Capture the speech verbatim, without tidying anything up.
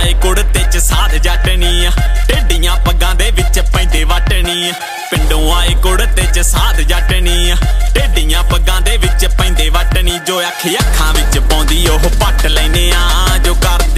आए कुड़ते च साध जटनी टेडियां पग्गां दे विच पैंदे वटनी पिंडों आए कुड़ते च साध जटनी टेडियां पग्गां दे विच पैंदे वटनी जो अख अखां विच पौंदी ओह पट लैने आ जो कर